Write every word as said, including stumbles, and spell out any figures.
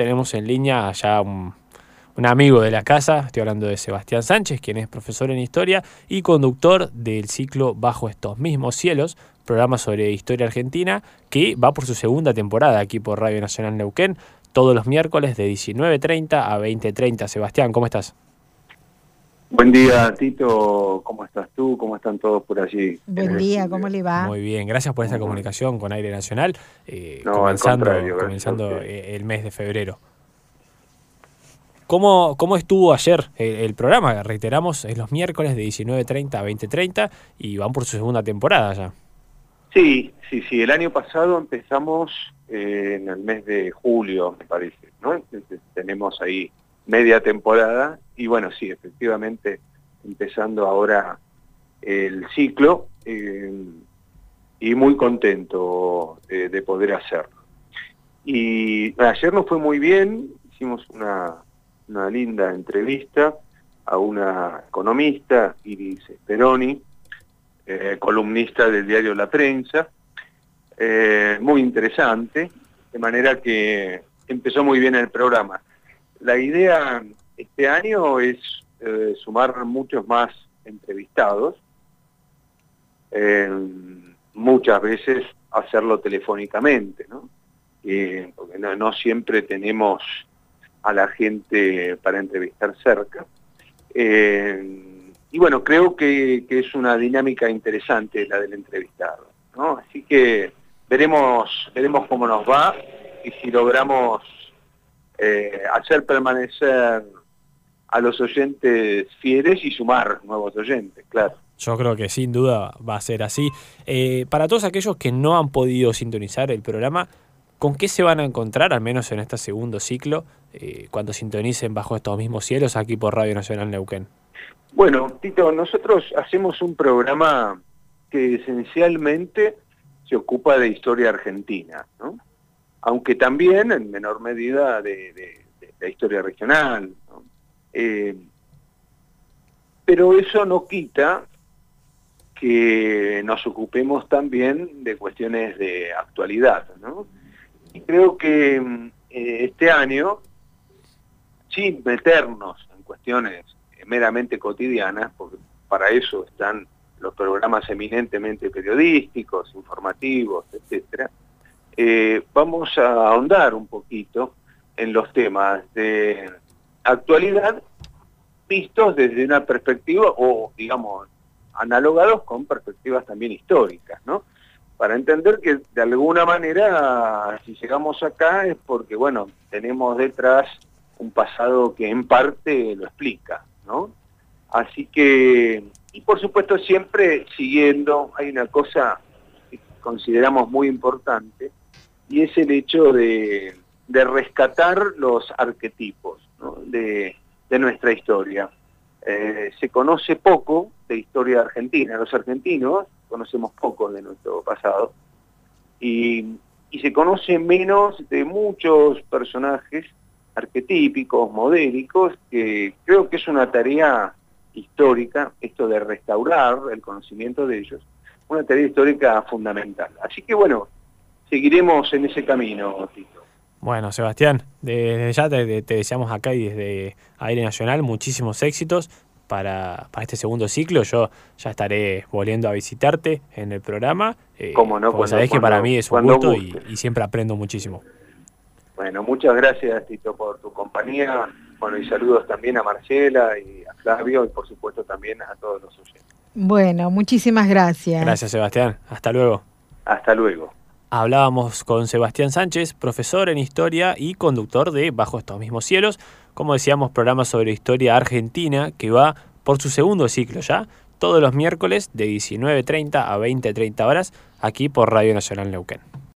tenemos en línea ya un, un amigo de la casa. Estoy hablando de Sebastián Sánchez, quien es profesor en Historia y conductor del ciclo Bajo estos mismos cielos, programa sobre historia argentina, que va por su segunda temporada aquí por Radio Nacional Neuquén, todos los miércoles de diecinueve treinta a veinte treinta. Sebastián, ¿cómo estás? Buen día, Tito. ¿Cómo estás tú? ¿Cómo están todos por allí? Buen día, ¿cómo le va? Muy bien, gracias por esta comunicación con Aire Nacional, eh, No, comenzando, al contrario, comenzando el mes de febrero. ¿Cómo, cómo estuvo ayer el, el programa? Reiteramos, es los miércoles de diecinueve treinta a veinte treinta y van por su segunda temporada ya. Sí, sí, sí. El año pasado empezamos eh, en el mes de julio, me parece, ¿no? Entonces, tenemos ahí media temporada y bueno, sí, efectivamente, empezando ahora el ciclo eh, y muy contento de, de poder hacerlo. Y ayer nos fue muy bien, hicimos una, una linda entrevista a una economista, Iris Speroni, eh, columnista del diario La Prensa, eh, muy interesante, de manera que empezó muy bien el programa. La idea este año es eh, sumar muchos más entrevistados, eh, muchas veces hacerlo telefónicamente, ¿no? Eh, porque no, no siempre tenemos a la gente para entrevistar cerca. Eh, y bueno, creo que, que es una dinámica interesante la del entrevistado, ¿no? Así que veremos, veremos cómo nos va y si logramos Eh, hacer permanecer a los oyentes fieles y sumar nuevos oyentes, claro. Yo creo que sin duda va a ser así. Eh, para todos aquellos que no han podido sintonizar el programa, ¿con qué se van a encontrar, al menos en este segundo ciclo, eh, cuando sintonicen Bajo estos mismos cielos aquí por Radio Nacional Neuquén? Bueno, Tito, nosotros hacemos un programa que esencialmente se ocupa de historia argentina, ¿no? Aunque también en menor medida de, de, de la historia regional, ¿no? Eh, pero eso no quita que nos ocupemos también de cuestiones de actualidad, ¿no? Y creo que eh, este año, sin meternos en cuestiones meramente cotidianas, porque para eso están los programas eminentemente periodísticos, informativos, etcétera, Eh, vamos a ahondar un poquito en los temas de actualidad vistos desde una perspectiva, o digamos, analogados con perspectivas también históricas, ¿no? Para entender que de alguna manera, si llegamos acá es porque, bueno, tenemos detrás un pasado que en parte lo explica, ¿no? Así que, y por supuesto siempre siguiendo, hay una cosa que consideramos muy importante, y es el hecho de, de rescatar los arquetipos, ¿no? de, de nuestra historia. Eh, se conoce poco de historia argentina, los argentinos conocemos poco de nuestro pasado, y, y se conoce menos de muchos personajes arquetípicos, modélicos, que creo que es una tarea histórica, esto de restaurar el conocimiento de ellos, una tarea histórica fundamental. Así que bueno, seguiremos en ese camino, Tito. Bueno, Sebastián, desde ya te, te deseamos acá y desde Aire Nacional muchísimos éxitos para, para este segundo ciclo. Yo ya estaré volviendo a visitarte en el programa. Eh, Cómo no, porque cuando, sabés que cuando, para mí es un gusto y, y siempre aprendo muchísimo. Bueno, muchas gracias, Tito, por tu compañía. Bueno, y saludos también a Marcela y a Flavio y por supuesto también a todos los oyentes. Bueno, muchísimas gracias. Gracias, Sebastián. Hasta luego. Hasta luego. Hablábamos con Sebastián Sánchez, profesor en Historia y conductor de Bajo estos mismos cielos. Como decíamos, programa sobre historia argentina que va por su segundo ciclo ya, todos los miércoles de diecinueve treinta a veinte treinta horas, aquí por Radio Nacional Neuquén.